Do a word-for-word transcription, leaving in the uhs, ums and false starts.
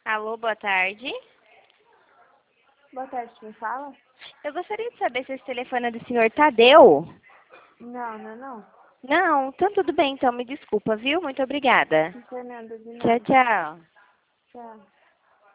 Alô, boa tarde. Boa tarde, quem fala? Eu gostaria de saber se esse telefone é do senhor Tadeu. Não, não, não. Não, então tudo bem, então me desculpa, viu? Muito obrigada. Não tem nada de Tchau, nada. tchau. Tchau.